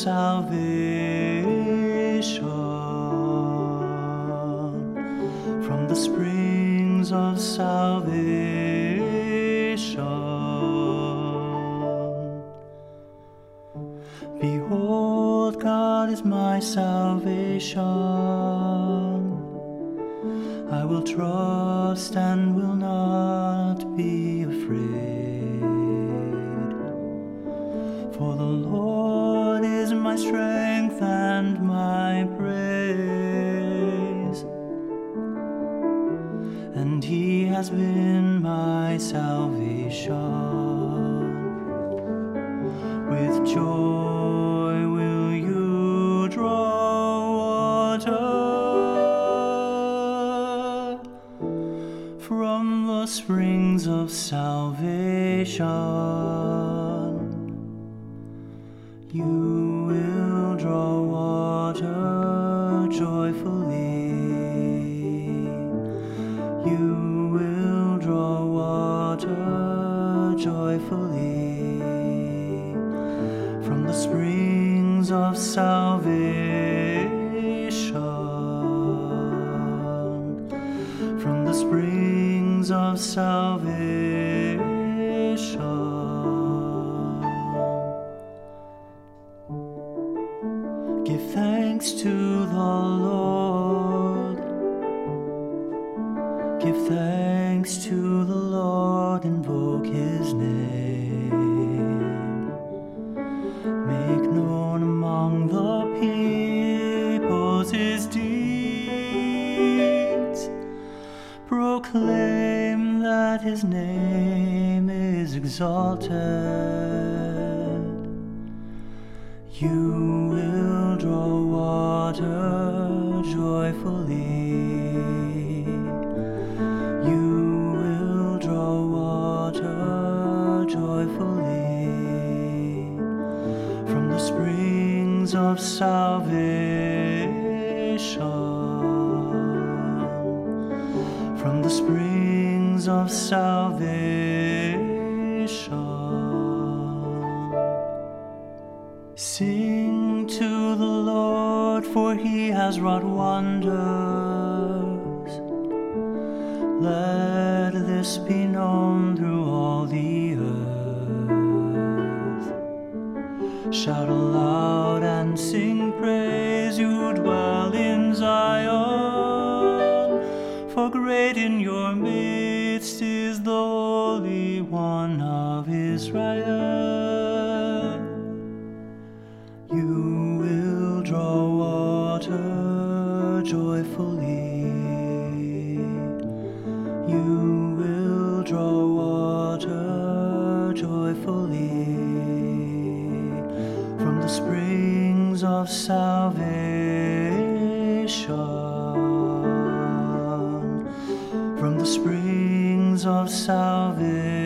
salvation, from the springs of salvation. Behold, God is my salvation. I will trust and will not be afraid. For the Lord is my strength and my praise, and He has been my salvation. With joy will you draw water from the springs of salvation. You will draw water joyfully. You will draw water joyfully from the springs of salvation. From the springs of salvation. Give thanks to the Lord. Give thanks to the Lord, invoke His name. Make known among the peoples His deeds. Proclaim that His name is exalted. You will draw water joyfully. You will draw water joyfully from the springs of salvation. From the springs of salvation. Sing to the Lord, for He has wrought wonders. Let this be known through all the earth. Shout aloud and sing praise, you who dwell in Zion. For great in your midst is the Holy One of Israel. You will draw water joyfully. You will draw water joyfully from the springs of salvation. From the springs of salvation.